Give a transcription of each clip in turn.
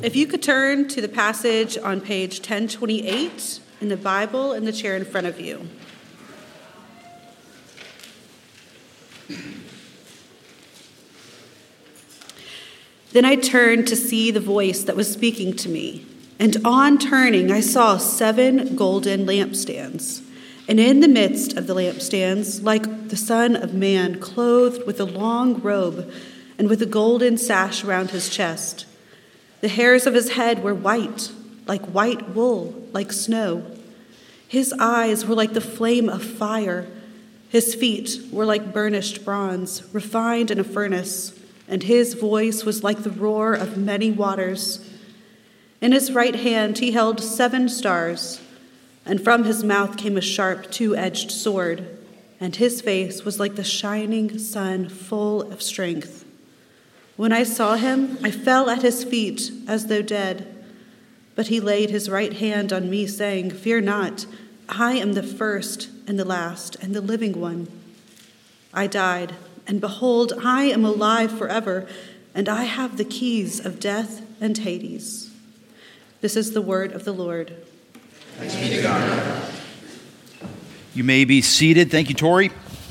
If you could turn to the passage on page 1028 in the Bible in the chair in front of you. Then I turned to see the voice that was speaking to me, and on turning I saw 7 golden lampstands, and in the midst of the lampstands, like the Son of Man, clothed with a long robe and with a golden sash around his chest. The hairs of his head were white, like white wool, like snow. His eyes were like the flame of fire. His feet were like burnished bronze, refined in a furnace, and his voice was like the roar of many waters. In his right hand he held 7 stars, and from his mouth came a sharp 2-edged sword, and his face was like the shining sun, full of strength. When I saw him, I fell at his feet as though dead. But he laid his right hand on me, saying, "Fear not, I am the first and the last and the living one. I died, and behold, I am alive forever, and I have the keys of death and Hades." This is the word of the Lord. Thanks be to God. You may be seated. Thank you, Tori.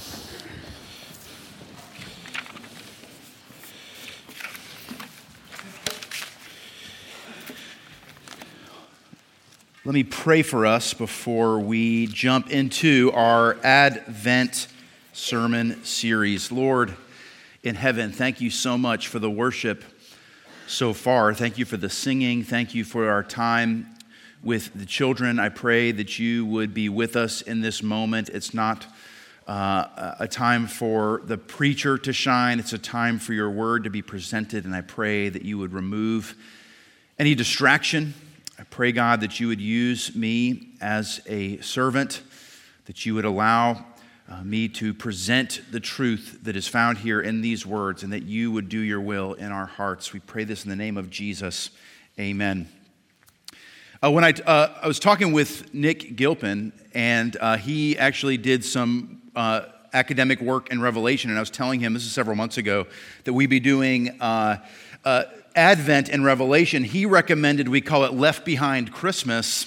Let me pray for us before we jump into our Advent sermon series. Lord in heaven, thank you so much for the worship so far. Thank you for the singing. Thank you for our time with the children. I pray that you would be with us in this moment. It's not a time for the preacher to shine. It's a time for your word to be presented, and I pray that you would remove any distraction. I pray, God, that you would use me as a servant, that you would allow me to present the truth that is found here in these words, and that you would do your will in our hearts. We pray this in the name of Jesus. Amen. When I was talking with Nick Gilpin, and he actually did some academic work in Revelation, and I was telling him, this is several months ago, that we'd be doing Advent and Revelation. He recommended we call it Left Behind Christmas.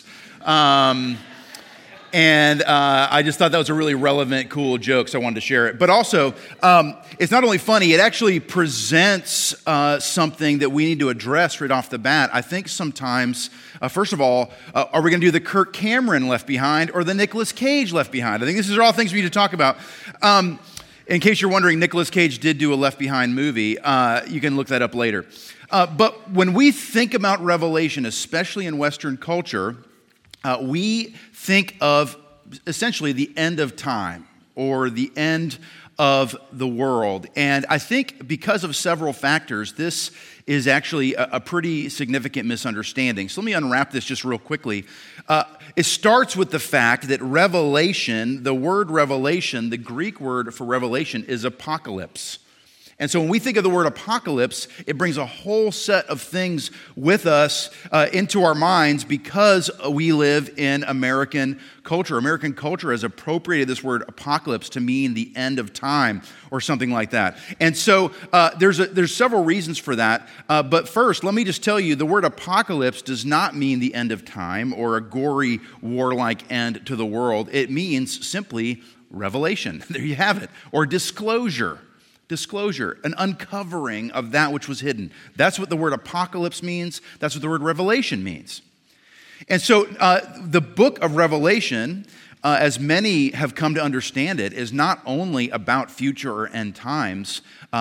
And I just thought that was a really relevant, cool joke, so I wanted to share it. But also, it's not only funny, it actually presents something that we need to address right off the bat. I think sometimes, first of all, are we going to do the Kirk Cameron Left Behind or the Nicolas Cage Left Behind? I think these are all things we need to talk about. In case you're wondering, Nicolas Cage did do a Left Behind movie. You can look that up later. But when we think about Revelation, especially in Western culture, we think of essentially the end of time or the end of the world. And I think because of several factors, this is actually a pretty significant misunderstanding. So let me unwrap this just real quickly. It starts with the fact that revelation, the word revelation, the Greek word for revelation is apocalypse. And so when we think of the word apocalypse, it brings a whole set of things with us into our minds because we live in American culture. American culture has appropriated this word apocalypse to mean the end of time or something like that. And so there's several reasons for that. But first, let me just tell you, the word apocalypse does not mean the end of time or a gory, warlike end to the world. It means simply revelation. There you have it. Or disclosure. Disclosure, an uncovering of that which was hidden. That's what the word apocalypse means. That's what the word revelation means. And so the book of Revelation, as many have come to understand it, is not only about future or end times.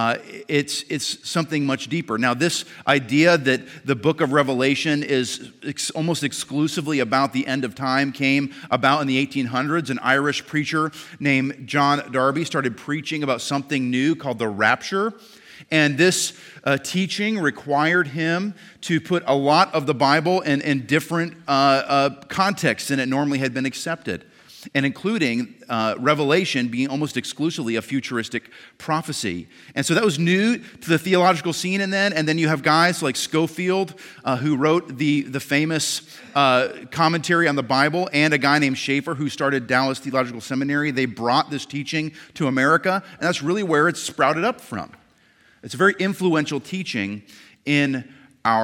It's something much deeper. Now, this idea that the book of Revelation is almost exclusively about the end of time came about in the 1800s. An Irish preacher named John Darby started preaching about something new called the rapture. And this teaching required him to put a lot of the Bible in different contexts than it normally had been accepted, and including Revelation being almost exclusively a futuristic prophecy. And so that was new to the theological scene. And then you have guys like Scofield, who wrote the famous commentary on the Bible, and a guy named Schaeffer, who started Dallas Theological Seminary. They brought this teaching to America, and that's really where it's sprouted up from. It's a very influential teaching in our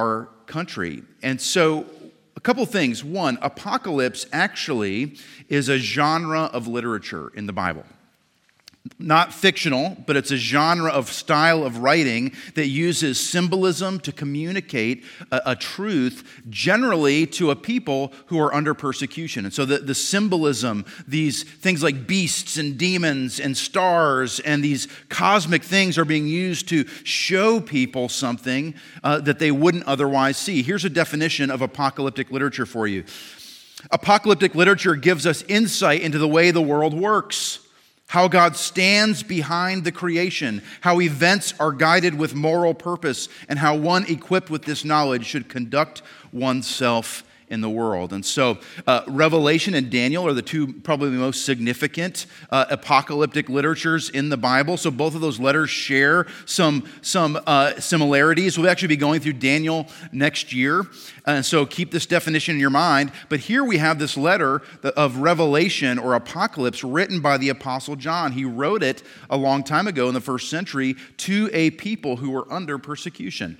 country. And so a couple things. One, apocalypse actually is a genre of literature in the Bible. Not fictional, but it's a genre of style of writing that uses symbolism to communicate a truth, generally to a people who are under persecution. And so the symbolism, these things like beasts and demons and stars and these cosmic things are being used to show people something that they wouldn't otherwise see. Here's a definition of apocalyptic literature for you. Apocalyptic literature gives us insight into the way the world works, how God stands behind the creation, how events are guided with moral purpose, and how one equipped with this knowledge should conduct oneself in the world. And so Revelation and Daniel are the two probably most significant apocalyptic literatures in the Bible. So both of those letters share some similarities. We'll actually be going through Daniel next year. And so keep this definition in your mind. But here we have this letter of Revelation or Apocalypse written by the Apostle John. He wrote it a long time ago in the first century to a people who were under persecution.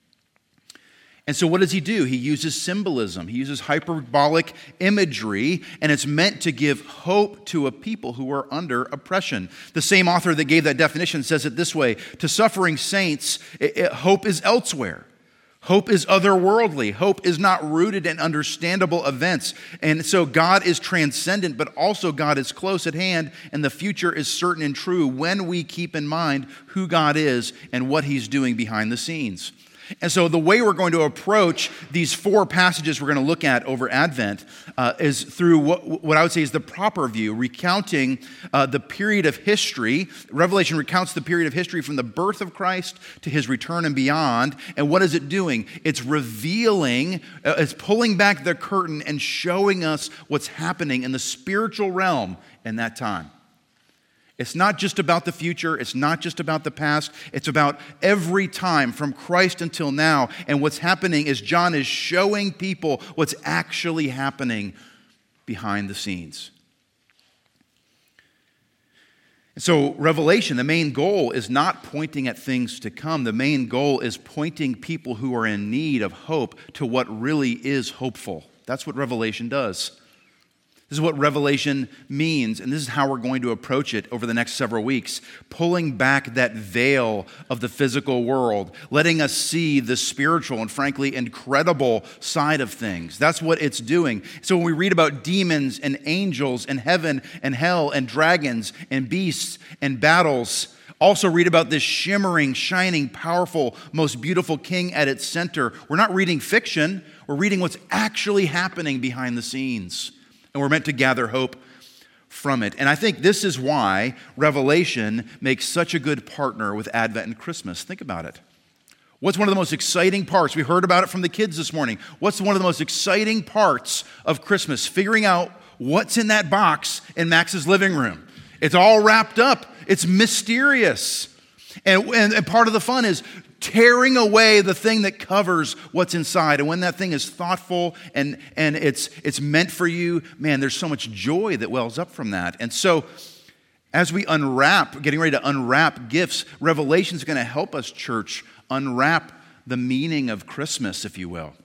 And so what does he do? He uses symbolism. He uses hyperbolic imagery, and it's meant to give hope to a people who are under oppression. The same author that gave that definition says it this way: to suffering saints, hope is elsewhere. Hope is otherworldly. Hope is not rooted in understandable events. And so God is transcendent, but also God is close at hand, and the future is certain and true when we keep in mind who God is and what he's doing behind the scenes. And so the way we're going to approach these four passages we're going to look at over Advent is through what I would say is the proper view, recounting the period of history. Revelation recounts the period of history from the birth of Christ to his return and beyond. And what is it doing? It's revealing, it's pulling back the curtain and showing us what's happening in the spiritual realm in that time. It's not just about the future. It's not just about the past. It's about every time from Christ until now. And what's happening is John is showing people what's actually happening behind the scenes. And so Revelation, the main goal is not pointing at things to come. The main goal is pointing people who are in need of hope to what really is hopeful. That's what Revelation does. This is what Revelation means, and this is how we're going to approach it over the next several weeks, pulling back that veil of the physical world, letting us see the spiritual and frankly incredible side of things. That's what it's doing. So when we read about demons and angels and heaven and hell and dragons and beasts and battles, also read about this shimmering, shining, powerful, most beautiful king at its center. We're not reading fiction, we're reading what's actually happening behind the scenes. And we're meant to gather hope from it. And I think this is why Revelation makes such a good partner with Advent and Christmas. Think about it. What's one of the most exciting parts? We heard about it from the kids this morning. What's one of the most exciting parts of Christmas? Figuring out what's in that box in Max's living room. It's all wrapped up. It's mysterious. And part of the fun is tearing away the thing that covers what's inside. And when that thing is thoughtful and it's meant for you, man, there's so much joy that wells up from that. And so as we getting ready to unwrap gifts, Revelation is going to help us, church, unwrap the meaning of Christmas, if you will.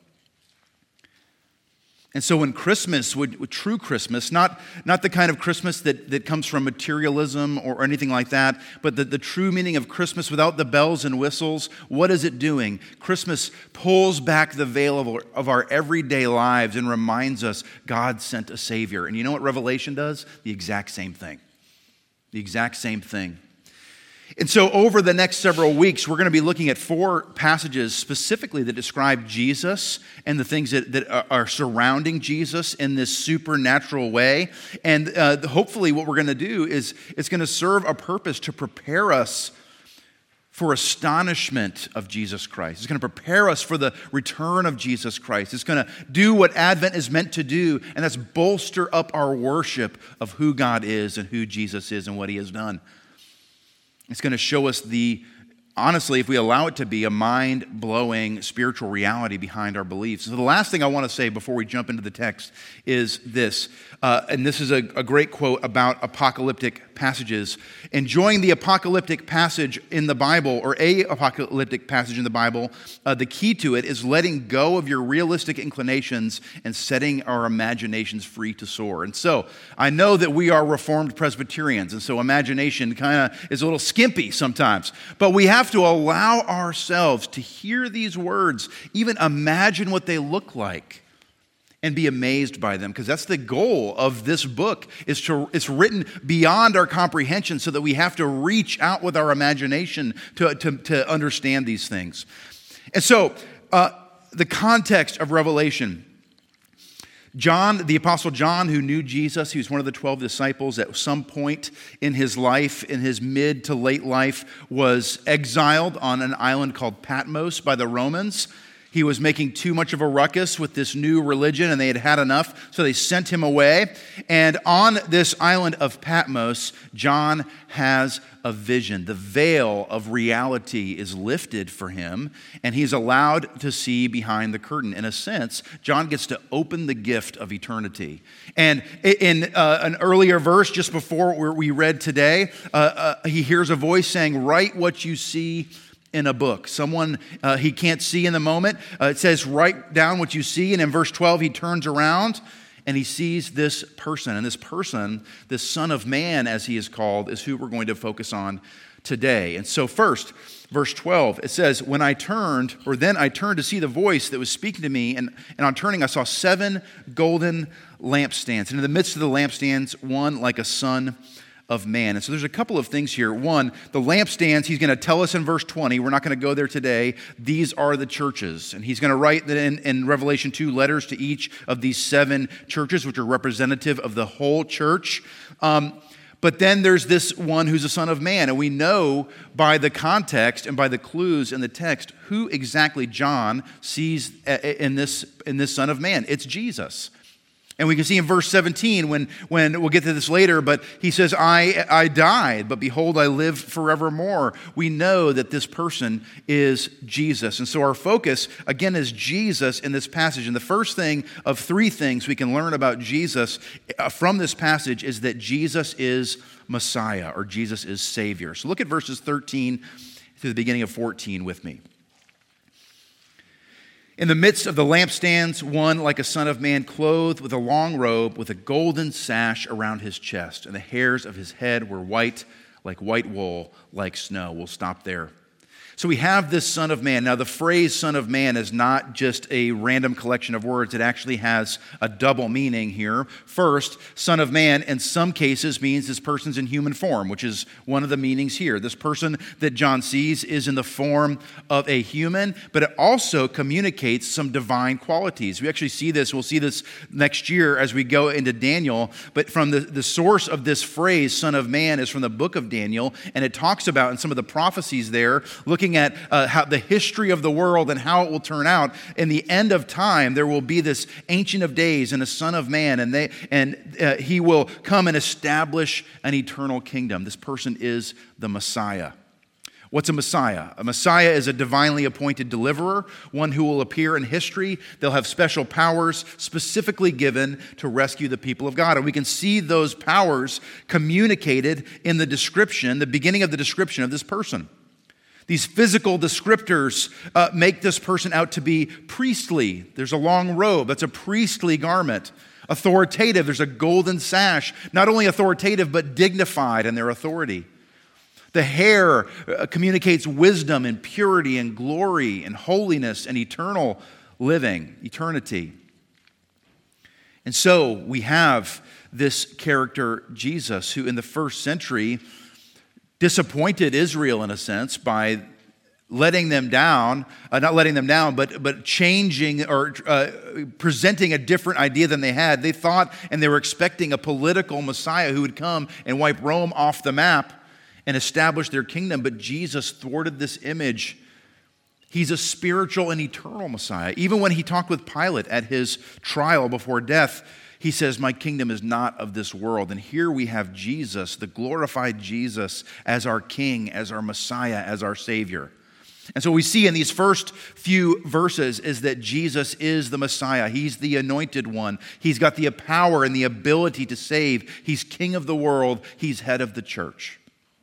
And so when Christmas, with true Christmas, not the kind of Christmas that comes from materialism or anything like that, but the true meaning of Christmas without the bells and whistles, what is it doing? Christmas pulls back the veil of our everyday lives and reminds us God sent a Savior. And you know what Revelation does? The exact same thing. The exact same thing. And so over the next several weeks, we're going to be looking at four passages specifically that describe Jesus and the things that are surrounding Jesus in this supernatural way. And hopefully what we're going to do is it's going to serve a purpose to prepare us for astonishment of Jesus Christ. It's going to prepare us for the return of Jesus Christ. It's going to do what Advent is meant to do, and that's bolster up our worship of who God is and who Jesus is and what he has done. It's going to show us honestly, if we allow it to be, a mind-blowing spiritual reality behind our beliefs. So the last thing I want to say before we jump into the text is this, and this is a great quote about apocalyptic passages. Enjoying the apocalyptic passage in the Bible, or a apocalyptic passage in the Bible, the key to it is letting go of your realistic inclinations and setting our imaginations free to soar. And so I know that we are Reformed Presbyterians, and so imagination kind of is a little skimpy sometimes. But we have to allow ourselves to hear these words, even imagine what they look like, and be amazed by them, because that's the goal of this book. It's written beyond our comprehension, so that we have to reach out with our imagination to understand these things. And so, the context of Revelation. John, the Apostle John, who knew Jesus, he was one of the 12 disciples at some point in his life, in his mid to late life, was exiled on an island called Patmos by the Romans. He was making too much of a ruckus with this new religion, and they had had enough, so they sent him away. And on this island of Patmos, John has a vision. The veil of reality is lifted for him, and he's allowed to see behind the curtain. In a sense, John gets to open the gift of eternity. And in an earlier verse, just before we read today, he hears a voice saying, "Write what you see in a book." Someone he can't see in the moment. It says, "Write down what you see." And in verse 12, he turns around and he sees this person. And this person, this Son of Man, as he is called, is who we're going to focus on today. And so first, verse 12, it says, then I turned to see the voice that was speaking to me. And on turning, I saw 7 golden lampstands. And in the midst of the lampstands, one like a son of man. And so there's a couple of things here. One, the lampstands, he's going to tell us in verse 20, we're not going to go there today, these are the churches. And he's going to write in Revelation 2 letters to each of these 7 churches, which are representative of the whole church. But then there's this one who's a son of man. And we know by the context and by the clues in the text who exactly John sees in this son of man. It's Jesus. And we can see in verse 17, when we'll get to this later, but he says, I died, but behold, I live forevermore. We know that this person is Jesus. And so our focus, again, is Jesus in this passage. And the first thing of 3 things we can learn about Jesus from this passage is that Jesus is Messiah, or Jesus is Savior. So look at verses 13 to the beginning of 14 with me. In the midst of the lampstands, one like a son of man, clothed with a long robe, with a golden sash around his chest, and the hairs of his head were white, like white wool, like snow. We'll stop there. So we have this Son of Man. Now, the phrase Son of Man is not just a random collection of words. It actually has a double meaning here. First, Son of Man in some cases means this person's in human form, which is one of the meanings here. This person that John sees is in the form of a human, but it also communicates some divine qualities. We actually see this. We'll see this next year as we go into Daniel. But from the source of this phrase, Son of Man, is from the book of Daniel, and it talks about in some of the prophecies there, looking at how the history of the world and how it will turn out. In the end of time, there will be this Ancient of Days and a Son of Man, and he will come and establish an eternal kingdom. This person is the Messiah. What's a Messiah? A Messiah is a divinely appointed deliverer, one who will appear in history. They'll have special powers specifically given to rescue the people of God. And we can see those powers communicated in the description, the beginning of the description of this person. These physical descriptors make this person out to be priestly. There's a long robe. That's a priestly garment. Authoritative. There's a golden sash. Not only authoritative, but dignified in their authority. The hair communicates wisdom and purity and glory and holiness and eternal living, eternity. And so we have this character, Jesus, who in the first century disappointed Israel in a sense by letting them down, not letting them down, but changing or presenting a different idea than they had. They thought and they were expecting a political Messiah who would come and wipe Rome off the map and establish their kingdom. But Jesus thwarted this image. He's a spiritual and eternal Messiah. Even when he talked with Pilate at his trial before death, he says, my kingdom is not of this world. And here we have Jesus, the glorified Jesus, as our King, as our Messiah, as our Savior. And so what we see in these first few verses is that Jesus is the Messiah. He's the anointed one. He's got the power and the ability to save. He's king of the world. He's head of the church.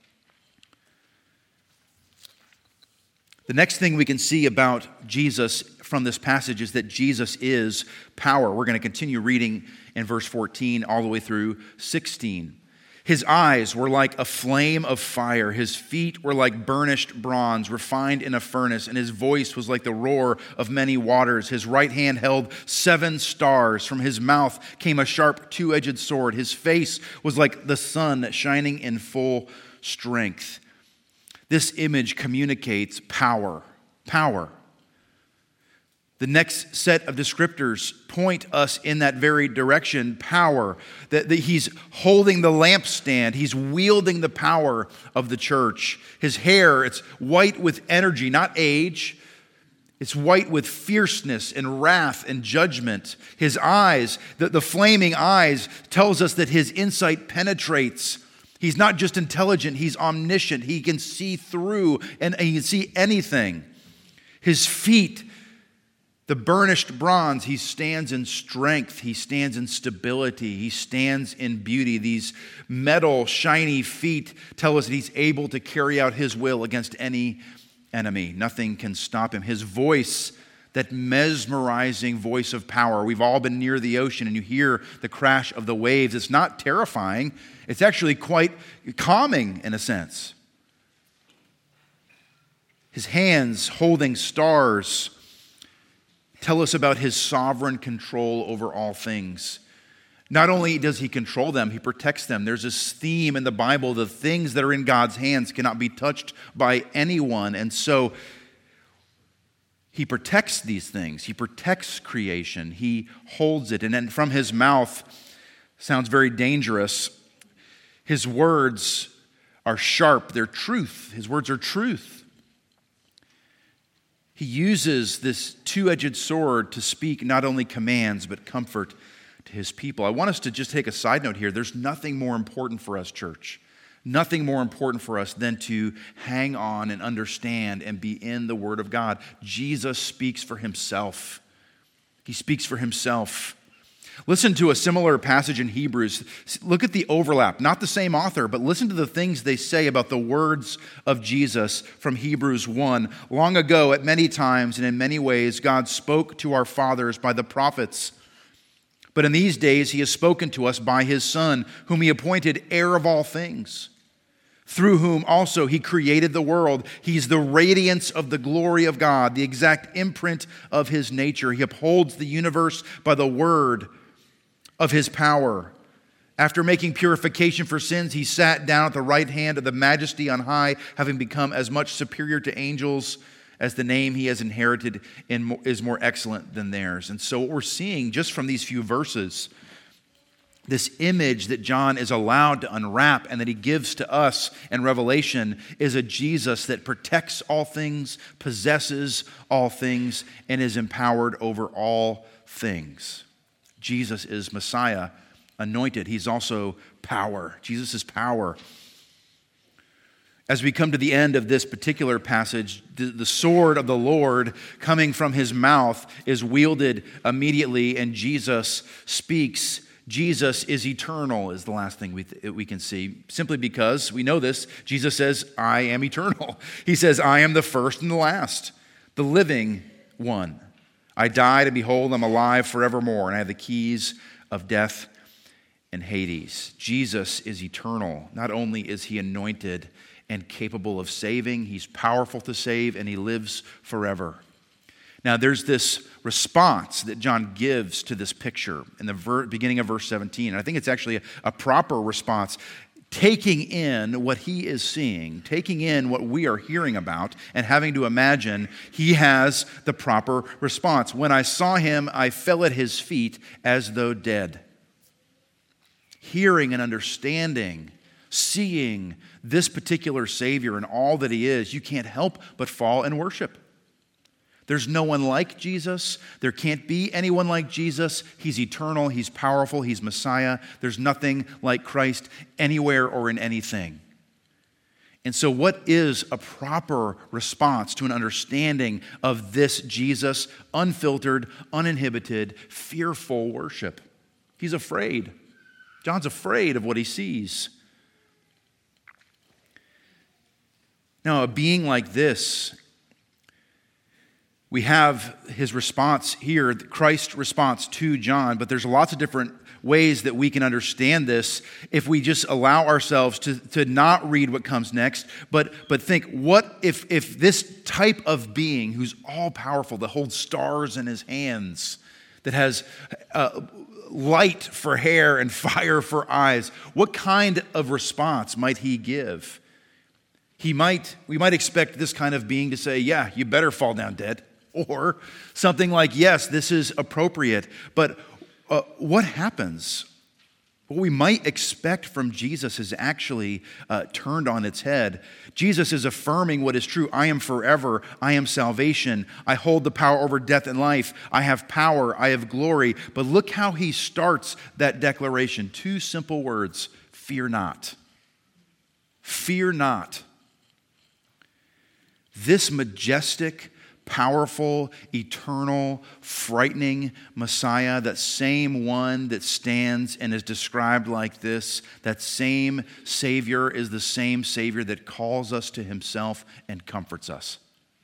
The next thing we can see about Jesus from this passage is that Jesus is power. We're going to continue reading in verse 14 all the way through 16. His eyes were like a flame of fire. His feet were like burnished bronze, refined in a furnace, and his voice was like the roar of many waters. His right hand held 7 stars. From his mouth came a sharp two-edged sword. His face was like the sun shining in full strength. This image communicates power. Power. The next set of descriptors point us in that very direction, power. That he's holding the lampstand. He's wielding the power of the church. His hair, it's white with energy, not age. It's white with fierceness and wrath and judgment. His eyes, the flaming eyes, tells us that his insight penetrates. He's not just intelligent, he's omniscient. He can see through and he can see anything. His feet, the burnished bronze, he stands in strength. He stands in stability. He stands in beauty. These metal, shiny feet tell us that he's able to carry out his will against any enemy. Nothing can stop him. His voice, that mesmerizing voice of power. We've all been near the ocean and you hear the crash of the waves. It's not terrifying. It's actually quite calming in a sense. His hands holding stars tell us about his sovereign control over all things. Not only does he control them, he protects them. There's this theme in the Bible, the things that are in God's hands cannot be touched by anyone. And so he protects these things. He protects creation. He holds it. And then from his mouth, sounds very dangerous, his words are sharp. They're truth. His words are truth. He uses this two-edged sword to speak not only commands, but comfort to his people. I want us to just take a side note here. There's nothing more important for us, church. Nothing more important for us than to hang on and understand and be in the Word of God. Jesus speaks for himself. He speaks for himself. Listen to a similar passage in Hebrews. Look at the overlap. Not the same author, but listen to the things they say about the words of Jesus from Hebrews 1. Long ago, at many times and in many ways, God spoke to our fathers by the prophets. But in these days, he has spoken to us by his Son, whom he appointed heir of all things, through whom also he created the world. He's the radiance of the glory of God, the exact imprint of his nature. He upholds the universe by the word of his power. After making purification for sins, he sat down at the right hand of the Majesty on high, having become as much superior to angels as the name he has inherited is more excellent than theirs. And so what we're seeing just from these few verses, this image that John is allowed to unwrap and that he gives to us in Revelation is a Jesus that protects all things, possesses all things, and is empowered over all things. Jesus is Messiah, anointed. He's also power. Jesus is power. As we come to the end of this particular passage, the sword of the Lord coming from his mouth is wielded immediately, and Jesus speaks. Jesus is eternal is the last thing we can see. Simply because we know this, Jesus says, I am eternal. He says, I am the first and the last, the living one. I died, and behold, I'm alive forevermore, and I have the keys of death and Hades. Jesus is eternal. Not only is he anointed and capable of saving, he's powerful to save, and he lives forever. Now, there's this response that John gives to this picture in the beginning of verse 17. And I think it's actually a proper response, taking in what he is seeing, taking in what we are hearing about, and having to imagine he has the proper response. When I saw him, I fell at his feet as though dead. Hearing and understanding, seeing this particular Savior and all that he is, you can't help but fall and worship. There's no one like Jesus. There can't be anyone like Jesus. He's eternal. He's powerful. He's Messiah. There's nothing like Christ anywhere or in anything. And so what is a proper response to an understanding of this Jesus, unfiltered, uninhibited, fearful worship? He's afraid. John's afraid of what he sees. Now, a being like this, we have his response here, Christ's response to John, but there's lots of different ways that we can understand this if we just allow ourselves to not read what comes next, but think, what if this type of being who's all-powerful, that holds stars in his hands, that has light for hair and fire for eyes, what kind of response might he give? We might expect this kind of being to say, yeah, you better fall down dead. Or something like, yes, this is appropriate. But what happens? What we might expect from Jesus is actually turned on its head. Jesus is affirming what is true. I am forever. I am salvation. I hold the power over death and life. I have power. I have glory. But look how he starts that declaration. 2 simple words: fear not. Fear not. This majestic, powerful, eternal, frightening Messiah, that same one that stands and is described like this, that same Savior is the same Savior that calls us to himself and comforts us.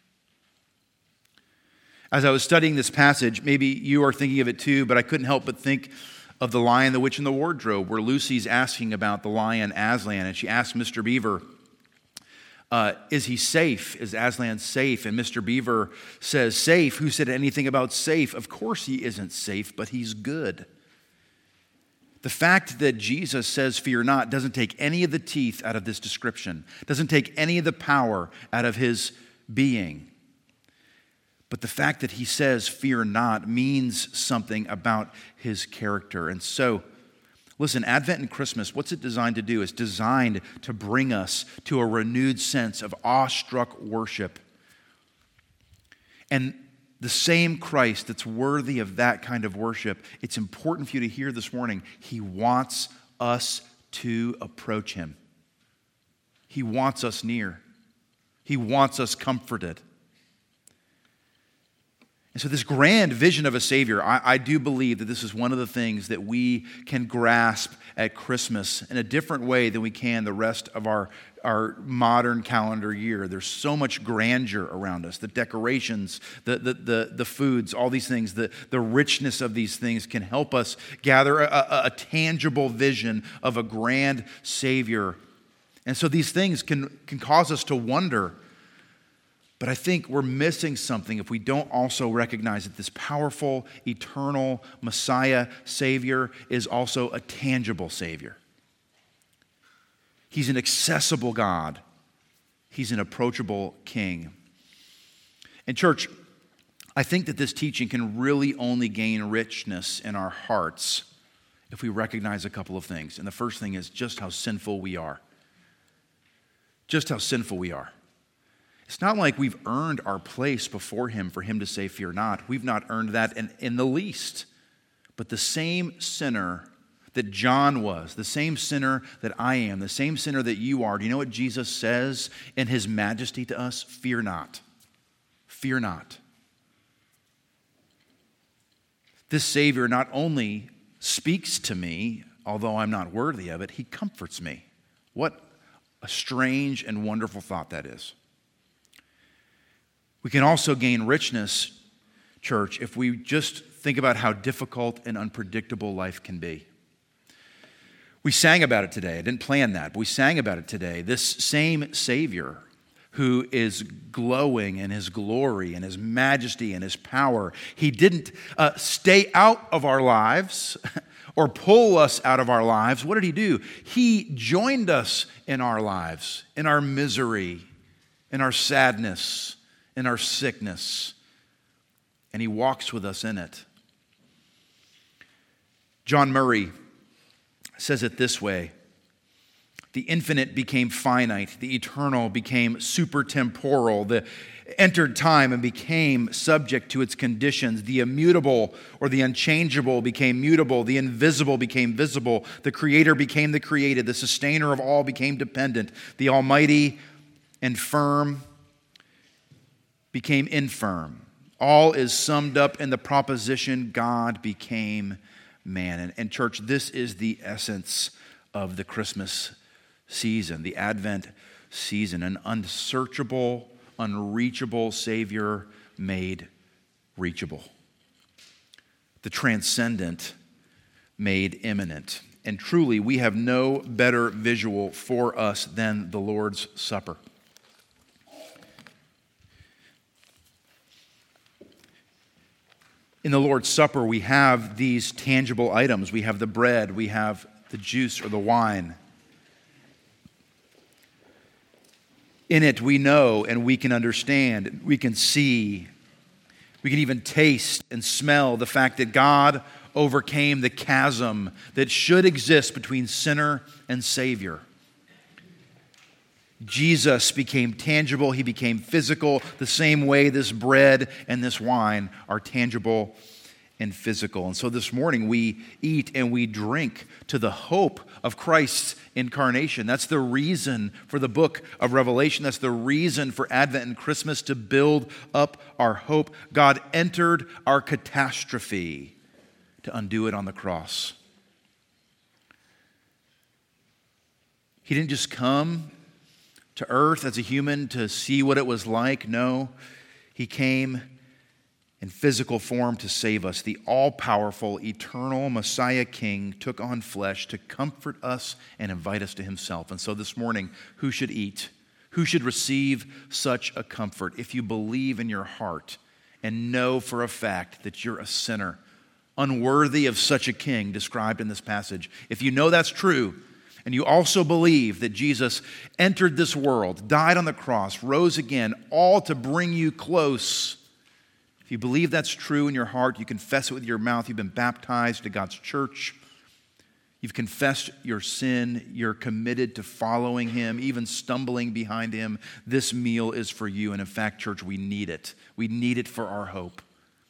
As I was studying this passage, maybe you are thinking of it too, but I couldn't help but think of The Lion, the Witch, and the Wardrobe, where Lucy's asking about the lion Aslan, and she asks Mr. Beaver, is he safe? Is Aslan safe? And Mr. Beaver says, safe? Who said anything about safe? Of course he isn't safe, but he's good. The fact that Jesus says, fear not, doesn't take any of the teeth out of this description, doesn't take any of the power out of his being. But the fact that he says, fear not, means something about his character. And so, listen, Advent and Christmas, what's it designed to do? It's designed to bring us to a renewed sense of awestruck worship. And the same Christ that's worthy of that kind of worship, it's important for you to hear this morning, he wants us to approach him. He wants us near. He wants us comforted. And so this grand vision of a Savior, I do believe that this is one of the things that we can grasp at Christmas in a different way than we can the rest of our modern calendar year. There's so much grandeur around us. The decorations, the foods, all these things, the richness of these things can help us gather a tangible vision of a grand Savior. And so these things can cause us to wonder. But I think we're missing something if we don't also recognize that this powerful, eternal Messiah, Savior, is also a tangible Savior. He's an accessible God. He's an approachable King. And church, I think that this teaching can really only gain richness in our hearts if we recognize a couple of things. And the first thing is just how sinful we are. Just how sinful we are. It's not like we've earned our place before him for him to say, fear not. We've not earned that in the least. But the same sinner that John was, the same sinner that I am, the same sinner that you are, do you know what Jesus says in his majesty to us? Fear not. Fear not. This Savior not only speaks to me, although I'm not worthy of it, he comforts me. What a strange and wonderful thought that is. We can also gain richness, church, if we just think about how difficult and unpredictable life can be. We sang about it today. I didn't plan that, but we sang about it today. This same Savior who is glowing in his glory and his majesty and his power, he didn't stay out of our lives or pull us out of our lives. What did he do? He joined us in our lives, in our misery, in our sadness, in our sickness, and he walks with us in it. John Murray says it this way: the infinite became finite, the eternal became supertemporal, the entered time and became subject to its conditions, the immutable or the unchangeable became mutable, the invisible became visible, the creator became the created, the sustainer of all became dependent, the almighty and firm became infirm. All is summed up in the proposition, God became man. And church, this is the essence of the Christmas season, the Advent season, an unsearchable, unreachable Savior made reachable. The transcendent made imminent. And truly, we have no better visual for us than the Lord's Supper. In the Lord's Supper, we have these tangible items. We have the bread, we have the juice or the wine. In it, we know and we can understand, we can see, we can even taste and smell the fact that God overcame the chasm that should exist between sinner and Savior. Jesus became tangible, he became physical, the same way this bread and this wine are tangible and physical. And so this morning we eat and we drink to the hope of Christ's incarnation. That's the reason for the book of Revelation. That's the reason for Advent and Christmas, to build up our hope. God entered our catastrophe to undo it on the cross. He didn't just come to earth as a human to see what it was like. No, he came in physical form to save us. The all-powerful, eternal Messiah King took on flesh to comfort us and invite us to himself. And so this morning, who should eat? Who should receive such a comfort? If you believe in your heart and know for a fact that you're a sinner, unworthy of such a king described in this passage. If you know that's true, and you also believe that Jesus entered this world, died on the cross, rose again, all to bring you close. If you believe that's true in your heart, you confess it with your mouth, you've been baptized to God's church, you've confessed your sin, you're committed to following him, even stumbling behind him, this meal is for you. And in fact, church, we need it. We need it for our hope.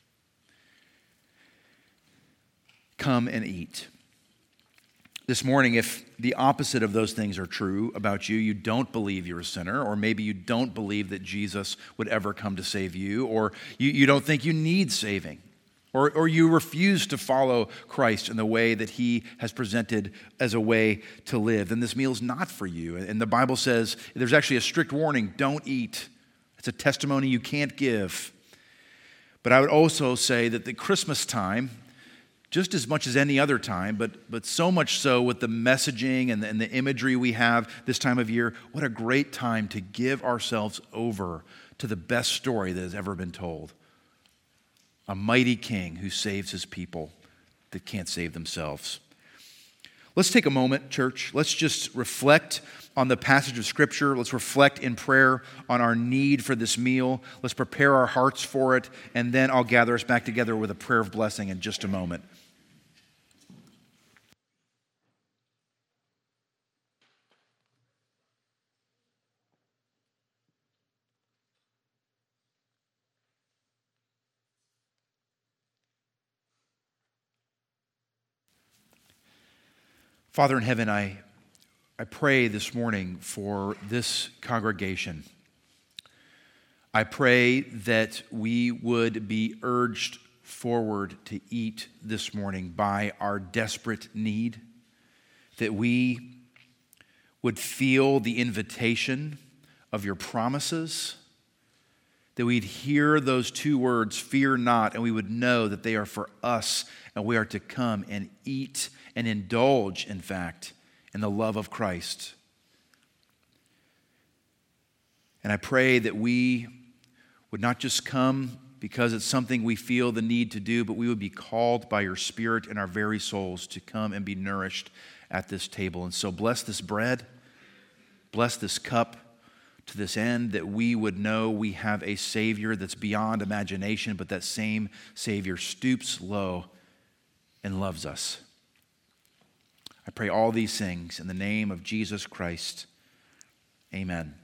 Come and eat. This morning, if the opposite of those things are true about you, you don't believe you're a sinner, or maybe you don't believe that Jesus would ever come to save you, or you don't think you need saving, or you refuse to follow Christ in the way that he has presented as a way to live, then this meal is not for you. And the Bible says, there's actually a strict warning, don't eat. It's a testimony you can't give. But I would also say that the Christmas time, just as much as any other time, but so much so with the messaging and the imagery we have this time of year, what a great time to give ourselves over to the best story that has ever been told. A mighty king who saves his people that can't save themselves. Let's take a moment, church. Let's just reflect on the passage of Scripture. Let's reflect in prayer on our need for this meal. Let's prepare our hearts for it, and then I'll gather us back together with a prayer of blessing in just a moment. Father in heaven, I pray this morning for this congregation. I pray that we would be urged forward to eat this morning by our desperate need, that we would feel the invitation of your promises, that we'd hear those two words, fear not, and we would know that they are for us, and we are to come and eat and indulge, in fact, in the love of Christ. And I pray that we would not just come because it's something we feel the need to do, but we would be called by your Spirit in our very souls to come and be nourished at this table. And so bless this bread, bless this cup, to this end that we would know we have a Savior that's beyond imagination, but that same Savior stoops low and loves us. I pray all these things in the name of Jesus Christ. Amen.